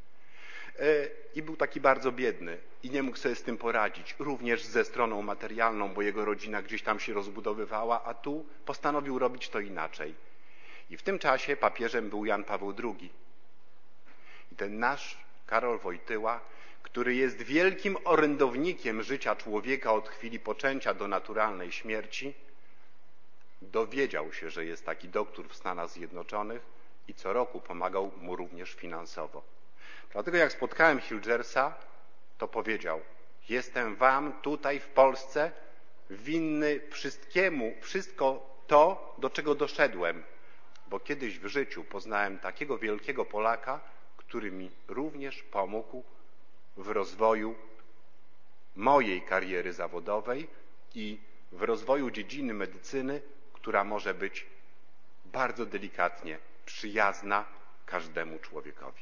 S1: I był taki bardzo biedny i nie mógł sobie z tym poradzić, również ze stroną materialną, bo jego rodzina gdzieś tam się rozbudowywała, a tu postanowił robić to inaczej. I w tym czasie papieżem był Jan Paweł II. I ten nasz Karol Wojtyła, który jest wielkim orędownikiem życia człowieka od chwili poczęcia do naturalnej śmierci, dowiedział się, że jest taki doktor w Stanach Zjednoczonych i co roku pomagał mu również finansowo. Dlatego jak spotkałem Hilgersa, to powiedział: jestem wam tutaj w Polsce winny wszystko to, do czego doszedłem, bo kiedyś w życiu poznałem takiego wielkiego Polaka, który mi również pomógł w rozwoju mojej kariery zawodowej i w rozwoju dziedziny medycyny, która może być bardzo delikatnie przyjazna każdemu człowiekowi.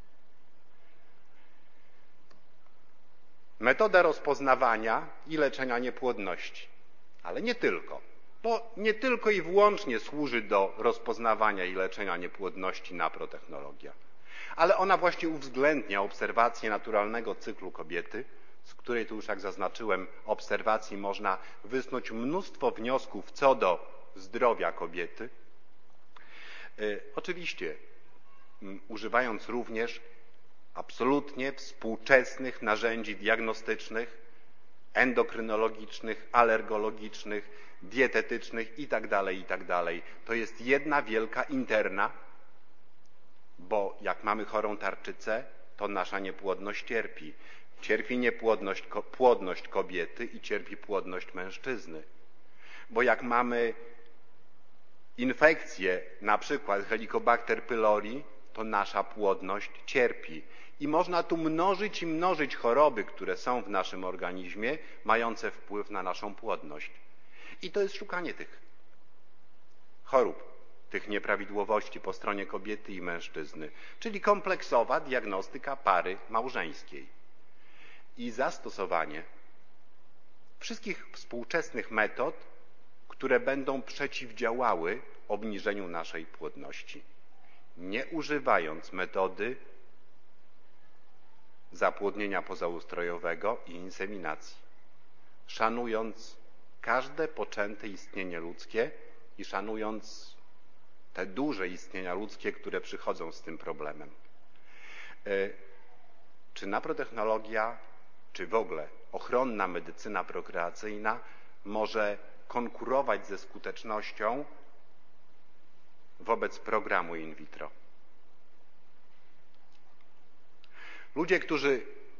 S1: Metoda rozpoznawania i leczenia niepłodności, ale nie tylko, bo nie tylko i wyłącznie służy do rozpoznawania i leczenia niepłodności naprotechnologia, ale ona właśnie uwzględnia obserwację naturalnego cyklu kobiety, z której tu już, jak zaznaczyłem, obserwacji można wysnuć mnóstwo wniosków co do zdrowia kobiety. Oczywiście używając również absolutnie współczesnych narzędzi diagnostycznych, endokrynologicznych, alergologicznych, dietetycznych itd., itd. To jest jedna wielka interna, bo jak mamy chorą tarczycę, to nasza niepłodność cierpi. Cierpi płodność kobiety i cierpi płodność mężczyzny. Bo jak mamy infekcję, na przykład Helicobacter pylori, to nasza płodność cierpi. I można tu mnożyć i mnożyć choroby, które są w naszym organizmie, mające wpływ na naszą płodność. I to jest szukanie tych chorób, tych nieprawidłowości po stronie kobiety i mężczyzny, czyli kompleksowa diagnostyka pary małżeńskiej i zastosowanie wszystkich współczesnych metod, które będą przeciwdziałały obniżeniu naszej płodności, nie używając metody zapłodnienia pozaustrojowego i inseminacji, szanując każde poczęte istnienie ludzkie i szanując te duże istnienia ludzkie, które przychodzą z tym problemem. Czy naprotechnologia, czy w ogóle ochronna medycyna prokreacyjna może konkurować ze skutecznością wobec programu in vitro? Ludzie, którzy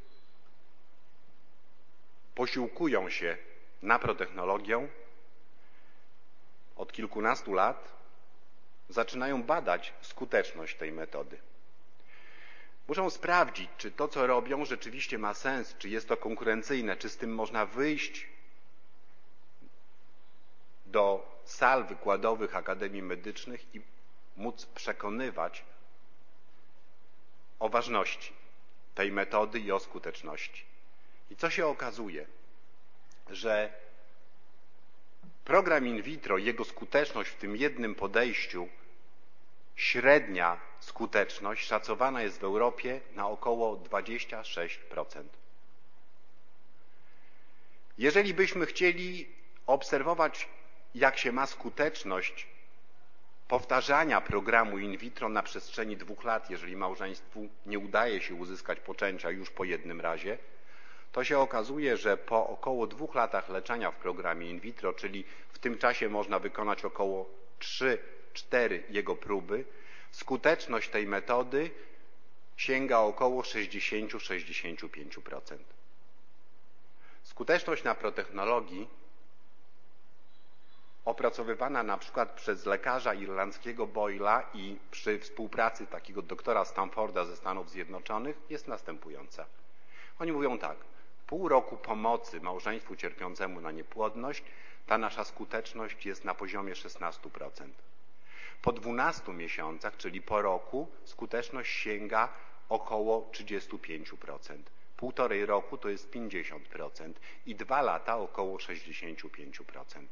S1: posiłkują się naprotechnologią, od kilkunastu lat zaczynają badać skuteczność tej metody. Muszą sprawdzić, czy to, co robią, rzeczywiście ma sens, czy jest to konkurencyjne, czy z tym można wyjść do sal wykładowych akademii medycznych i móc przekonywać o ważności tej metody i o skuteczności. I co się okazuje? Że program in vitro, jego skuteczność w tym jednym podejściu Średnia skuteczność szacowana jest w Europie na około 26%. Jeżeli byśmy chcieli obserwować, jak się ma skuteczność powtarzania programu in vitro na przestrzeni 2 lat, jeżeli małżeństwu nie udaje się uzyskać poczęcia już po jednym razie, to się okazuje, że po około 2 latach leczenia w programie in vitro, czyli w tym czasie można wykonać około 3-4 jego próby, skuteczność tej metody sięga około 60-65%. Skuteczność na protechnologii opracowywana na przykład przez lekarza irlandzkiego Boyla i przy współpracy takiego doktora Stanforda ze Stanów Zjednoczonych jest następująca. Oni mówią tak, pół roku pomocy małżeństwu cierpiącemu na niepłodność, ta nasza skuteczność jest na poziomie 16%. Po 12 miesiącach, czyli po roku, skuteczność sięga około 35%. Półtorej roku to jest 50% i 2 lata około 65%.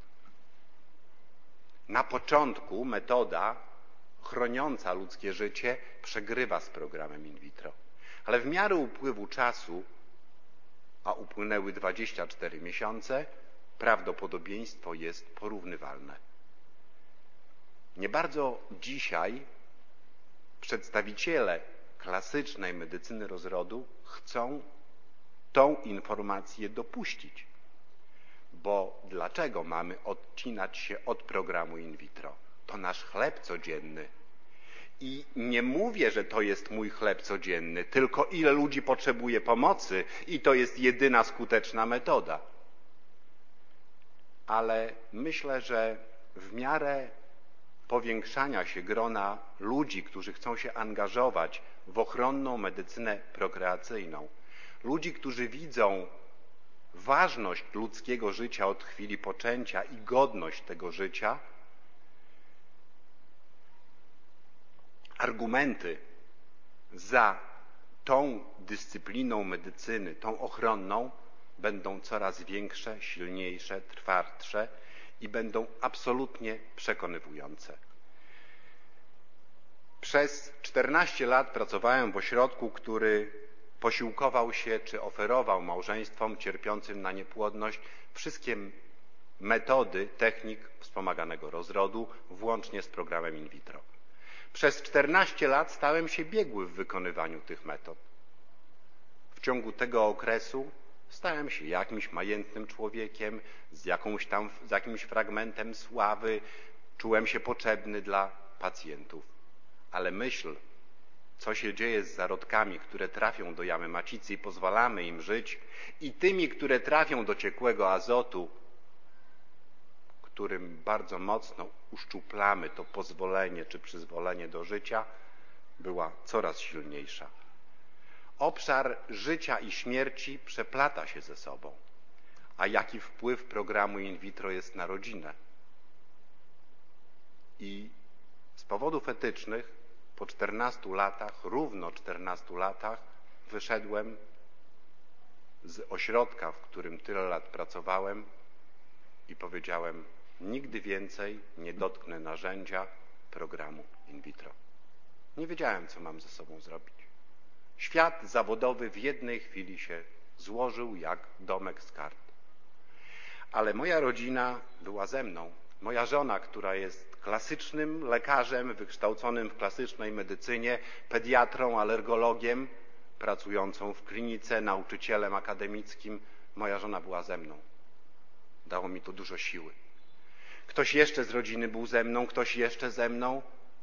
S1: Na początku metoda chroniąca ludzkie życie przegrywa z programem in vitro, ale w miarę upływu czasu, a upłynęły 24 miesiące, prawdopodobieństwo jest porównywalne. Nie bardzo dzisiaj przedstawiciele klasycznej medycyny rozrodu chcą tą informację dopuścić. Bo dlaczego mamy odcinać się od programu in vitro? To nasz chleb codzienny. I nie mówię, że to jest mój chleb codzienny, tylko ile ludzi potrzebuje pomocy i to jest jedyna skuteczna metoda. Ale myślę, że w miarę powiększania się grona ludzi, którzy chcą się angażować w ochronną medycynę prokreacyjną, ludzi, którzy widzą ważność ludzkiego życia od chwili poczęcia i godność tego życia, argumenty za tą dyscypliną medycyny, tą ochronną, będą coraz większe, silniejsze, twardsze i będą absolutnie przekonywujące. Przez 14 lat pracowałem w ośrodku, który posiłkował się czy oferował małżeństwom cierpiącym na niepłodność wszystkie metody, technik wspomaganego rozrodu, włącznie z programem in vitro. Przez 14 lat stałem się biegły w wykonywaniu tych metod. W ciągu tego okresu stałem się jakimś majętnym człowiekiem, z jakimś fragmentem sławy, czułem się potrzebny dla pacjentów. Ale myśl, co się dzieje z zarodkami, które trafią do jamy macicy i pozwalamy im żyć, i tymi, które trafią do ciekłego azotu, którym bardzo mocno uszczuplamy to pozwolenie czy przyzwolenie do życia, była coraz silniejsza. Obszar życia i śmierci przeplata się ze sobą. A jaki wpływ programu in vitro jest na rodzinę? I z powodów etycznych po 14 latach, równo 14 latach, wyszedłem z ośrodka, w którym tyle lat pracowałem i powiedziałem, nigdy więcej nie dotknę narzędzia programu in vitro. Nie wiedziałem, co mam ze sobą zrobić. Świat zawodowy w jednej chwili się złożył jak domek z kart. Ale moja rodzina była ze mną. Moja żona, która jest klasycznym lekarzem, wykształconym w klasycznej medycynie, pediatrą, alergologiem, pracującą w klinice, nauczycielem akademickim, moja żona była ze mną. Dało mi to dużo siły. Ktoś jeszcze z rodziny był ze mną, ktoś jeszcze ze mną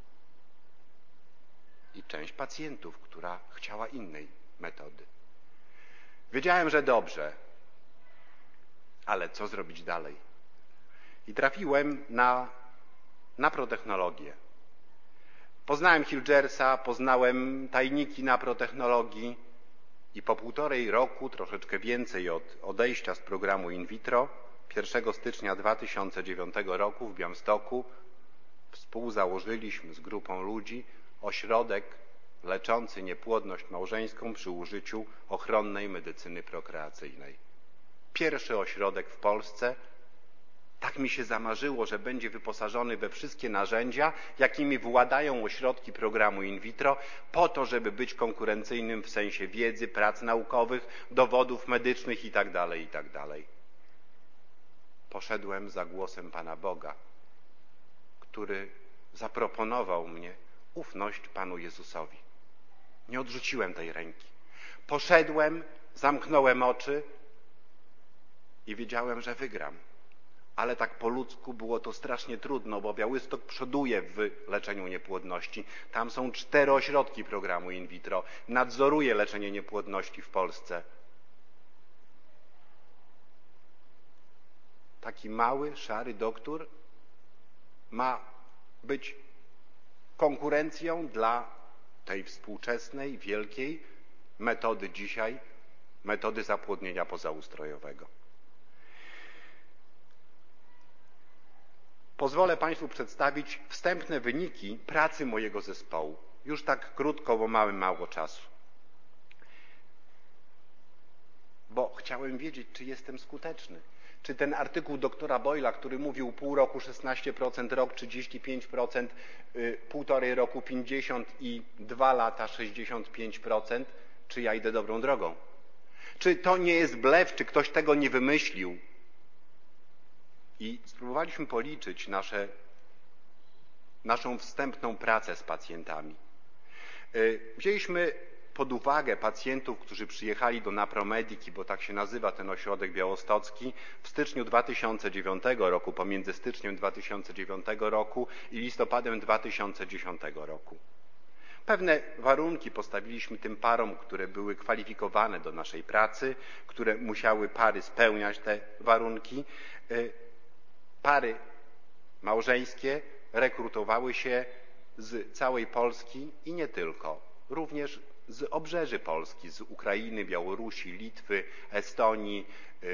S1: i część pacjentów, która chciała innej metody. Wiedziałem, że dobrze, ale co zrobić dalej? I trafiłem na protechnologię. Poznałem Hilgersa, poznałem tajniki na protechnologii i po 1,5 roku, troszeczkę więcej od odejścia z programu in vitro, 1 stycznia 2009 roku w Białymstoku współzałożyliśmy z grupą ludzi ośrodek leczący niepłodność małżeńską przy użyciu ochronnej medycyny prokreacyjnej. Pierwszy ośrodek w Polsce Tak mi się zamarzyło, że będzie wyposażony we wszystkie narzędzia, jakimi władają ośrodki programu in vitro, po to, żeby być konkurencyjnym w sensie wiedzy, prac naukowych, dowodów medycznych itd., itd. Poszedłem za głosem Pana Boga, który zaproponował mnie ufność Panu Jezusowi. Nie odrzuciłem tej ręki. Poszedłem, zamknąłem oczy i wiedziałem, że wygram. Ale tak po ludzku było to strasznie trudno, bo Białystok przoduje w leczeniu niepłodności. Tam są 4 ośrodki programu in vitro. Nadzoruje leczenie niepłodności w Polsce. Taki mały, szary doktor ma być konkurencją dla tej współczesnej, wielkiej metody dzisiaj, metody zapłodnienia pozaustrojowego. Pozwolę Państwu przedstawić wstępne wyniki pracy mojego zespołu. Już tak krótko, bo mamy mało czasu. Bo chciałem wiedzieć, czy jestem skuteczny. Czy ten artykuł doktora Boyla, który mówił pół roku 16%, rok 35%, półtorej roku 50% i 2 lata 65%, czy ja idę dobrą drogą? Czy to nie jest blef, czy ktoś tego nie wymyślił? I spróbowaliśmy policzyć naszą wstępną pracę z pacjentami. Wzięliśmy pod uwagę pacjentów, którzy przyjechali do Napromediki, bo tak się nazywa ten ośrodek białostocki, w styczniu 2009 roku, pomiędzy styczniem 2009 roku i listopadem 2010 roku. Pewne warunki postawiliśmy tym parom, które były kwalifikowane do naszej pracy, które musiały pary spełniać te warunki. Pary małżeńskie rekrutowały się z całej Polski i nie tylko, również z obrzeży Polski, z Ukrainy, Białorusi, Litwy, Estonii,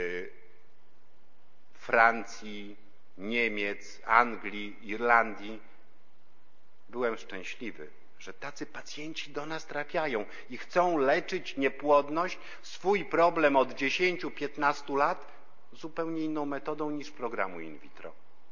S1: Francji, Niemiec, Anglii, Irlandii. Byłem szczęśliwy, że tacy pacjenci do nas trafiają i chcą leczyć niepłodność, swój problem od 10-15 lat zupełnie inną metodą niż programu in vitro.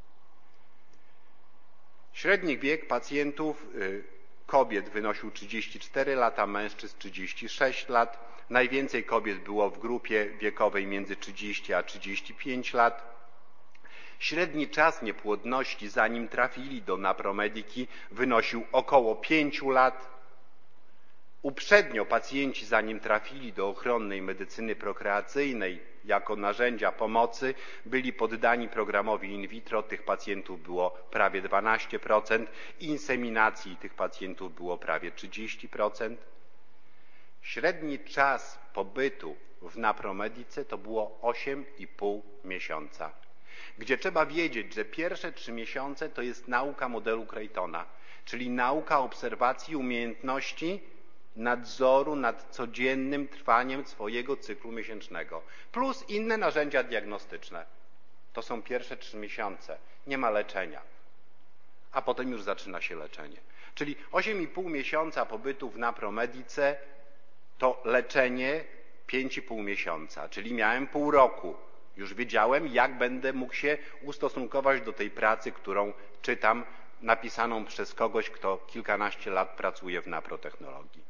S1: Średni wiek pacjentów kobiet wynosił 34 lata, mężczyzn 36 lat. Najwięcej kobiet było w grupie wiekowej między 30 a 35 lat. Średni czas niepłodności, zanim trafili do Napromediki, wynosił około 5 lat. Uprzednio pacjenci, zanim trafili do ochronnej medycyny prokreacyjnej jako narzędzia pomocy, byli poddani programowi in vitro. Tych pacjentów było prawie 12%. Inseminacji tych pacjentów było prawie 30%. Średni czas pobytu w Napromedice to było 8,5 miesiąca. Gdzie trzeba wiedzieć, że pierwsze 3 miesiące to jest nauka modelu Creightona, czyli nauka obserwacji umiejętności nadzoru nad codziennym trwaniem swojego cyklu miesięcznego, plus inne narzędzia diagnostyczne. To są pierwsze 3 miesiące. Nie ma leczenia. A potem już zaczyna się leczenie. Czyli 8,5 miesiąca pobytu w Napromedice to leczenie 5,5 miesiąca, czyli miałem pół roku. Już wiedziałem, jak będę mógł się ustosunkować do tej pracy, którą czytam, napisaną przez kogoś, kto kilkanaście lat pracuje w naprotechnologii.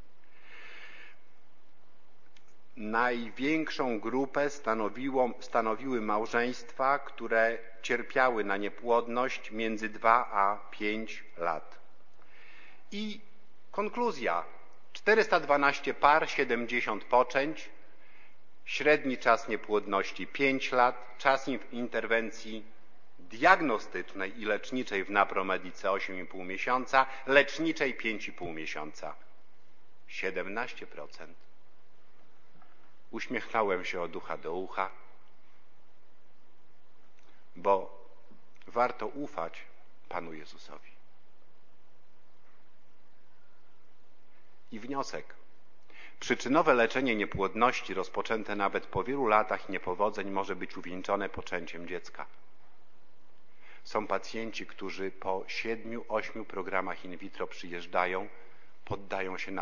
S1: Największą grupę stanowiły małżeństwa, które cierpiały na niepłodność między 2 a 5 lat. I konkluzja. 412 par, 70 poczęć, średni czas niepłodności 5 lat, czas interwencji diagnostycznej i leczniczej w Napromedice 8,5 miesiąca, leczniczej 5,5 miesiąca. 17%. Uśmiechnąłem się od ucha do ucha, bo warto ufać Panu Jezusowi. I wniosek. Przyczynowe leczenie niepłodności rozpoczęte nawet po wielu latach niepowodzeń może być uwieńczone poczęciem dziecka. Są pacjenci, którzy po 7-8 programach in vitro przyjeżdżają, poddają się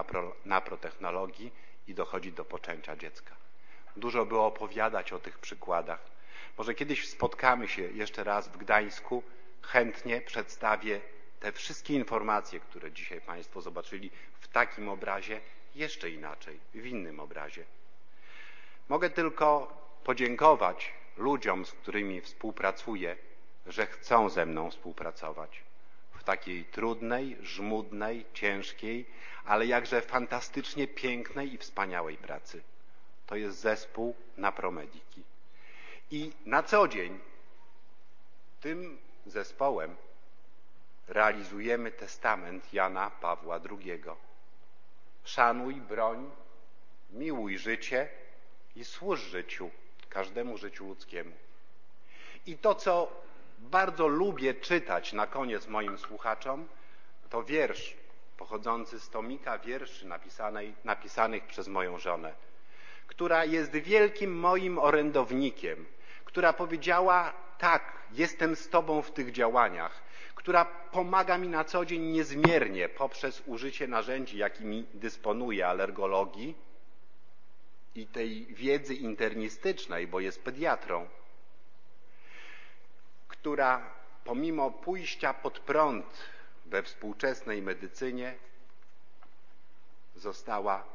S1: naprotechnologii i dochodzi do poczęcia dziecka. Dużo by opowiadać o tych przykładach. Może kiedyś spotkamy się jeszcze raz w Gdańsku. Chętnie przedstawię te wszystkie informacje, które dzisiaj Państwo zobaczyli w takim obrazie, jeszcze inaczej, w innym obrazie. Mogę tylko podziękować ludziom, z którymi współpracuję, że chcą ze mną współpracować w takiej trudnej, żmudnej, ciężkiej, ale jakże fantastycznie pięknej i wspaniałej pracy. To jest zespół na Promediki. I na co dzień tym zespołem realizujemy testament Jana Pawła II. Szanuj, broń, miłuj życie i służ życiu, każdemu życiu ludzkiemu. I to, co bardzo lubię czytać na koniec moim słuchaczom, to wiersz pochodzący z tomika wierszy napisanych przez moją żonę, która jest wielkim moim orędownikiem, która powiedziała: tak, jestem z Tobą w tych działaniach, która pomaga mi na co dzień niezmiernie poprzez użycie narzędzi, jakimi dysponuję, alergologii i tej wiedzy internistycznej, bo jest pediatrą, która pomimo pójścia pod prąd we współczesnej medycynie została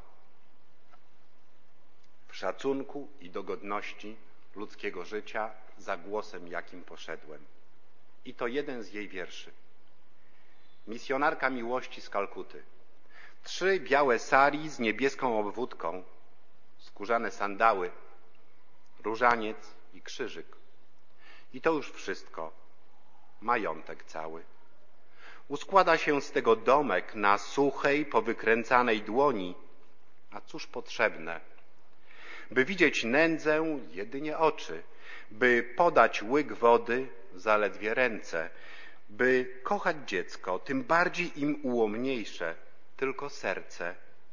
S1: w szacunku i do godności ludzkiego życia za głosem, jakim poszedłem. I to jeden z jej wierszy. Misjonarka miłości z Kalkuty. 3 białe sari z niebieską obwódką, skórzane sandały, różaniec i krzyżyk. I to już wszystko, majątek cały. Uskłada się z tego domek na suchej, powykręcanej dłoni, a cóż potrzebne? By widzieć nędzę, jedynie oczy, by podać łyk wody, zaledwie ręce, by kochać dziecko, tym bardziej im ułomniejsze, tylko serce,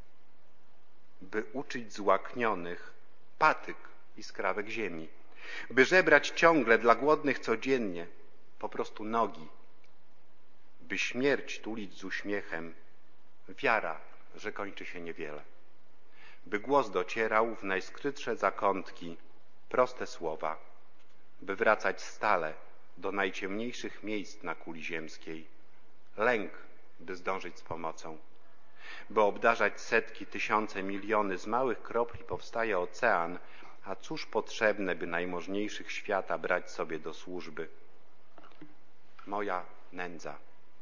S1: by uczyć złaknionych patyk i skrawek ziemi, by żebrać ciągle dla głodnych codziennie, po prostu nogi, by śmierć tulić z uśmiechem, wiara, że kończy się niewiele, by głos docierał w najskrytsze zakątki, proste słowa, by wracać stale do najciemniejszych miejsc na kuli ziemskiej, lęk, by zdążyć z pomocą, by obdarzać setki, tysiące, miliony, z małych kropli powstaje ocean, a cóż potrzebne, by najmożniejszych świata brać sobie do służby? Moja nędza.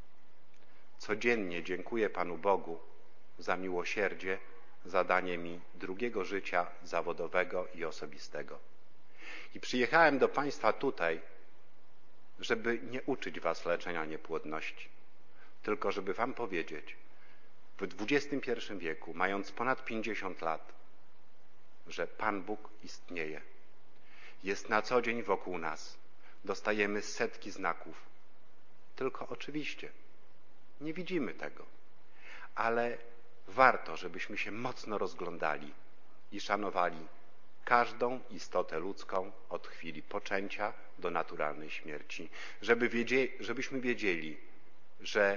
S1: Codziennie dziękuję Panu Bogu za miłosierdzie, za danie mi drugiego życia zawodowego i osobistego. I przyjechałem do Państwa tutaj, żeby nie uczyć Was leczenia niepłodności, tylko żeby Wam powiedzieć, w XXI wieku, mając ponad 50 lat, że Pan Bóg istnieje. Jest na co dzień wokół nas. Dostajemy setki znaków. Tylko oczywiście nie widzimy tego, ale warto, żebyśmy się mocno rozglądali i szanowali każdą istotę ludzką od chwili poczęcia do naturalnej śmierci. Żebyśmy wiedzieli, że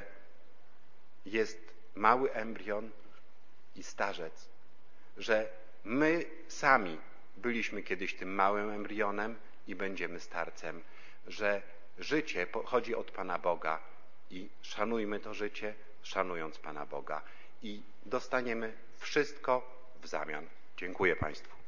S1: jest mały embrion i starzec, że my sami byliśmy kiedyś tym małym embrionem i będziemy starcem, że życie pochodzi od Pana Boga i szanujmy to życie, szanując Pana Boga i dostaniemy wszystko w zamian. Dziękuję Państwu.